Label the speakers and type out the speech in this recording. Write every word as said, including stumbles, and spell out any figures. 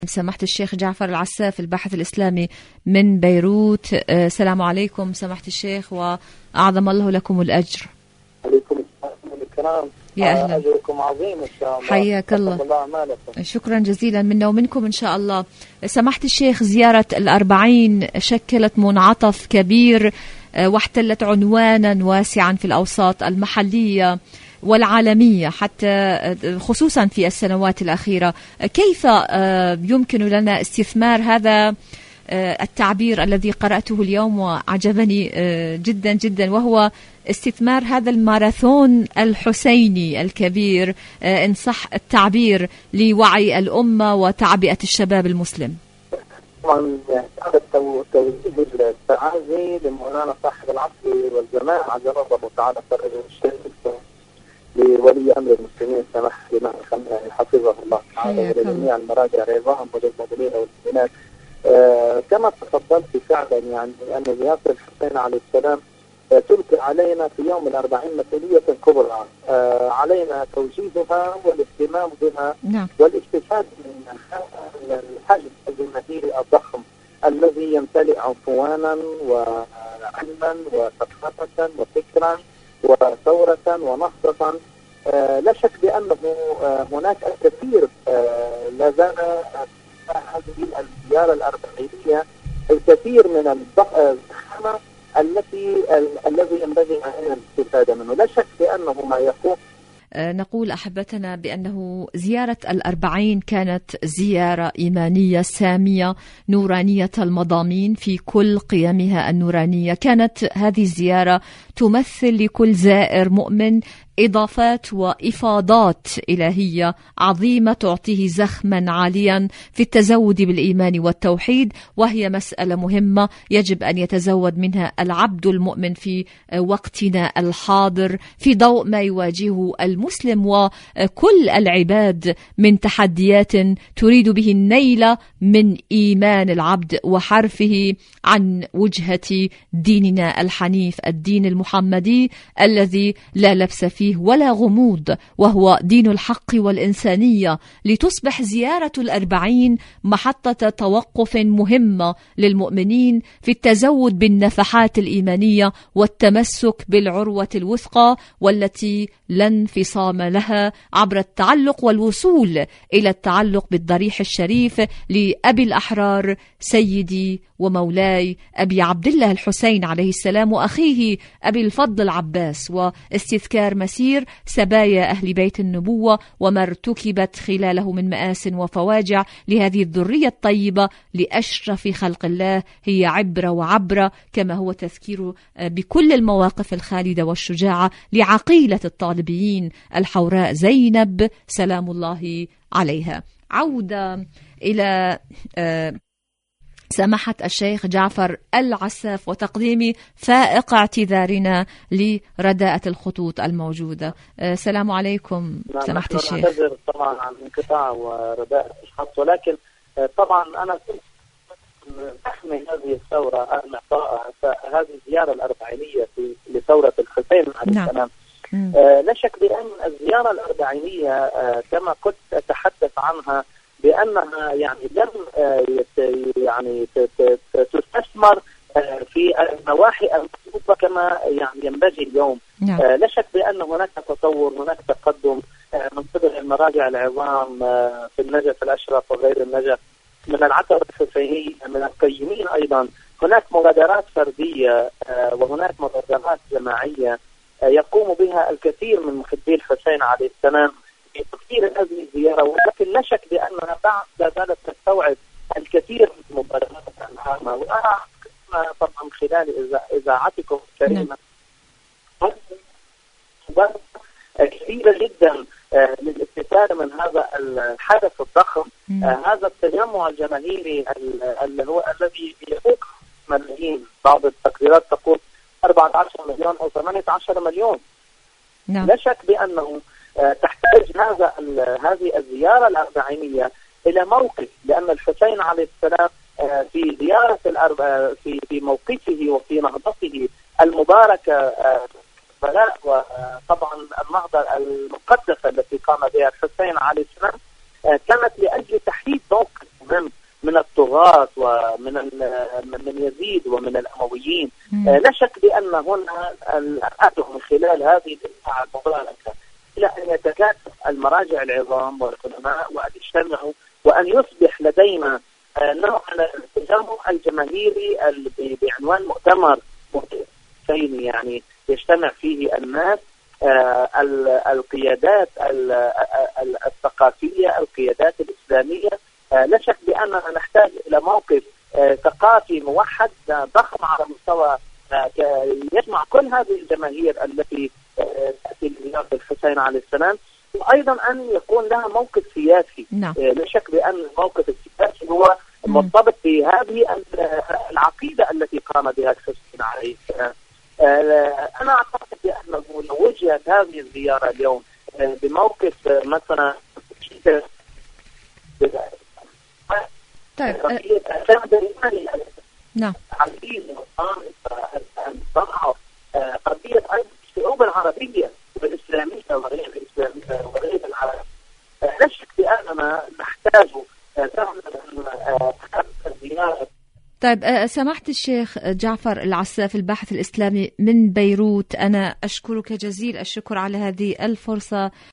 Speaker 1: سماحة الشيخ جعفر العساف الباحث الإسلامي من بيروت. السلام عليكم سماحة الشيخ وأعظم الله لكم الأجر.
Speaker 2: عليكم السلام الكرام.
Speaker 1: يا أهلا.
Speaker 2: أجركم عظيم إن شاء الله.
Speaker 1: حياك الله.
Speaker 2: الله
Speaker 1: شكرا جزيلا منا ومنكم إن شاء الله. سماحة الشيخ، زيارة الأربعين شكلت منعطف كبير واحتلت عنوانا واسعا في الأوساط المحلية والعالمية حتى خصوصا في السنوات الأخيرة. كيف يمكن لنا استثمار هذا التعبير الذي قرأته اليوم وعجبني جدا جدا، وهو استثمار هذا الماراثون الحسيني الكبير إن صح التعبير لوعي الأمة وتعبئة الشباب المسلم؟
Speaker 2: طبعا هذا توجيه التعازي لمولانا صاحب العصر والزمان عجل الله تعالى فرج الشيخ لولي امر المسلمين سماحه الامام الخميني حفظه الله تعالى ولجميع المراجع العظام وللمؤمنين والمؤمنات. آه كما تفضلت فعلا يعني ان زياره الحسين عليه السلام آه تلقي علينا في يوم الأربعين مسؤوليه كبرى، آه علينا توجيهها والاهتمام بها
Speaker 1: نعم.
Speaker 2: والاستفاده من الحجم الجماهيري الضخم الذي يمتلئ عنفوانا وعلما وثقافه وفكرا وثورة ونهضة. آه لا شك بأنه آه هناك الكثير آه لا زال هذه الزيارة الأربعينية الكثير من الضخامة التي الذي ينبغي علينا الاستفادة منه. لا شك بأنه ما يقوم.
Speaker 1: نقول أحبتنا بأنه زيارة الأربعين كانت زيارة إيمانية سامية نورانية المضامين في كل قيمها النورانية. كانت هذه الزيارة تمثل لكل زائر مؤمن إضافات وإفاضات إلهية عظيمة تعطيه زخما عاليا في التزود بالإيمان والتوحيد، وهي مسألة مهمة يجب أن يتزود منها العبد المؤمن في وقتنا الحاضر في ضوء ما يواجهه المسلم وكل العباد من تحديات تريد به النيل من إيمان العبد وحرفه عن وجهة ديننا الحنيف الدين المحمدي الذي لا لبس فيه ولا غموض، وهو دين الحق والإنسانية. لتصبح زيارة الأربعين محطة توقف مهمة للمؤمنين في التزود بالنفحات الإيمانية والتمسك بالعروة الوثقى والتي لا انفصام لها عبر التعلق والوصول إلى التعلق بالضريح الشريف لأبي الأحرار سيدي ومولاي أبي عبد الله الحسين عليه السلام وأخيه أبي الفضل العباس، واستذكار مسير سبايا أهل بيت النبوة وما ارتكبت خلاله من مآس وفواجع لهذه الذرية الطيبة لأشرف خلق الله. هي عبرة وعبرة كما هو تذكير بكل المواقف الخالدة والشجاعة لعقيلة الطالبيين الحوراء زينب سلام الله عليها. عودة إلى آه سماحة الشيخ جعفر العساف وتقديم فائق اعتذارنا لرداءة الخطوط الموجودة. السلام عليكم سماحة الشيخ.
Speaker 2: أعتذر طبعا عن انقطاع ورداءة الخط، ولكن طبعا أنا كنت أحمي هذه الثورة المعطاءة هذه الزيارة الأربعينية لثورة الحسين عليه السلام. آه لا شك بأن الزيارة الأربعينية آه كما كنت أتحدث عنها بأنها يعني لم آه يعني تستثمر آه في النواحي المطلوبة كما يعني ينبغي اليوم. آه لا شك بأن هناك تطور، هناك تقدم آه من قبل المراجع العظام آه في النجف الأشرف وغير النجف، من العتبة الحسينية، من القيمين أيضا. هناك مبادرات فردية آه وهناك مبادرات جماعية يقوم بها الكثير من محبي الحسين عليه السلام في تقدير هذه الزيارة، ولكن لا شك بأنها بعد لا زالت تستوعب الكثير من المبادرات العامة. وأنا طبعا خلال إذاعتكم الكريمة كثيرة جدا للاستفادة من هذا الحدث الضخم، هذا التجمع الجماهيري اللي هو الذي يفوق ملايين. بعض التقديرات تقول أربعة عشر مليون أو ثمانية عشر مليون. نعم. لا شك بأنه تحتاج هذا هذه الزيارة الأربعينية إلى موقف، لأن الحسين عليه السلام في زيارة الأربع في في موقفه وفي نهضته المباركة بلاء، وطبعا النهضة المقدسة التي قام بها الحسين عليه السلام كانت لأجل تحديد موقف مهم الطغاة ومن من يزيد ومن الأمويين. لا شك بأن هنا الأدعو من خلال هذه الإسعى المباركة إلى أن يتكاتف المراجع العظام والعلماء وأن يجتمعوا وأن يصبح لدينا نوع من التجمع الجماهيري بعنوان مؤتمر متكامل، يعني يجتمع فيه الناس، القيادات الثقافية، القيادات الإسلامية. لا شك بأننا نحتاج إلى موقف ثقافي موحد ضخم على مستوى يجمع كل هذه الجماهير التي تأتي لزيارة الحسين عليه السلام، وأيضا أن يكون لها موقف سياسي.
Speaker 1: نعم.
Speaker 2: لا شك بأن الموقف السياسي هو مرتبط بهذه العقيدة التي قام بها الحسين عليه السلام. أنا أعتقد بأنه لو وجهت هذه الزيارة اليوم بموقف مثلا
Speaker 1: طيب نعم
Speaker 2: قضية الشعوب العربية والإسلامية وغير الإسلامية وغير العرب، لا شك بأننا نحتاج زيارة.
Speaker 1: طيب سماحة الشيخ جعفر العساف الباحث الإسلامي من بيروت، أنا أشكرك جزيل الشكر على هذه الفرصة.